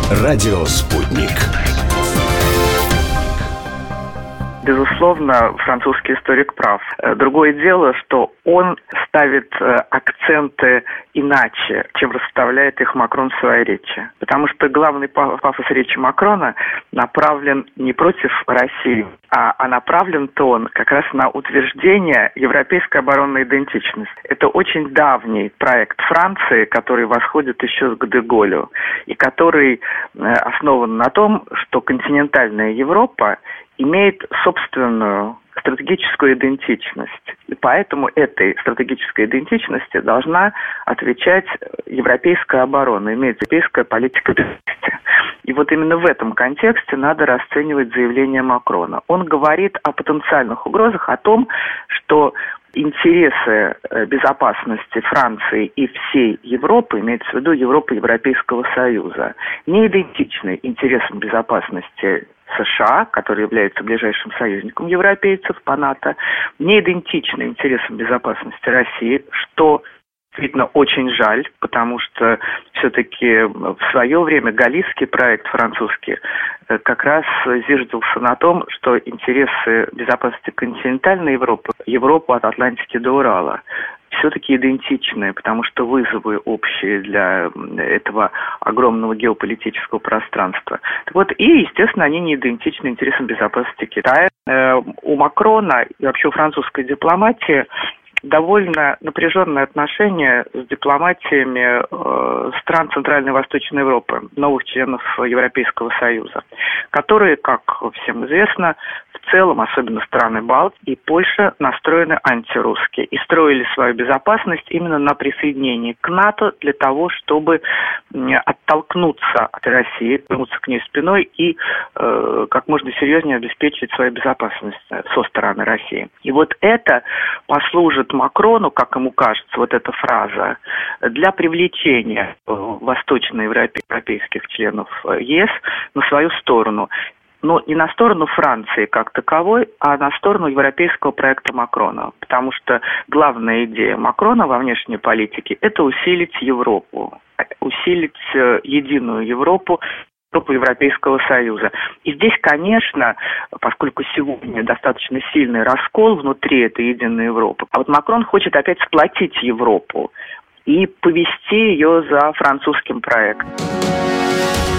Радио «Спутник». Безусловно, французский историк прав. Другое дело, что он ставит акценты иначе, чем расставляет их Макрон в своей речи. Потому что главный пафос речи Макрона направлен не против России, а направлен-то он как раз на утверждение европейской оборонной идентичности. Это очень давний проект Франции, который восходит еще к де Голлю, и который основан на том, что континентальная Европа имеет собственную стратегическую идентичность. И поэтому этой стратегической идентичности должна отвечать европейская оборона, имеет европейская политика безопасности. И вот именно в этом контексте надо расценивать заявление Макрона. Он говорит о потенциальных угрозах, о том, что интересы безопасности Франции и всей Европы, имеется в виду Европы Европейского Союза, не идентичны интересам безопасности США, который является ближайшим союзником европейцев по НАТО, не идентичны интересам безопасности России, что действительно очень жаль, потому что все-таки в свое время галлийский проект французский как раз зиждился на том, что интересы безопасности континентальной Европы, Европы от Атлантики до Урала, все-таки идентичны, потому что вызовы общие для этого огромного геополитического пространства. Так вот, и, естественно, они не идентичны интересам безопасности Китая. У Макрона и вообще у французской дипломатии довольно напряженные отношения с дипломатиями стран Центральной и Восточной Европы, новых членов Европейского Союза, которые, как всем известно, в целом, особенно страны Балтии и Польша, настроены антирусски и строили свою безопасность именно на присоединении к НАТО для того, чтобы оттолкнуться от России, вернуться к ней спиной и как можно серьезнее обеспечить свою безопасность со стороны России. И вот это послужит Макрону, как ему кажется, вот эта фраза, для привлечения восточноевропейских членов ЕС на свою сторону. Но не на сторону Франции как таковой, а на сторону европейского проекта Макрона. Потому что главная идея Макрона во внешней политике – это усилить Европу, усилить единую Европу, Европу Европейского Союза. И здесь, конечно, поскольку сегодня достаточно сильный раскол внутри этой единой Европы, а вот Макрон хочет опять сплотить Европу и повести ее за французским проектом.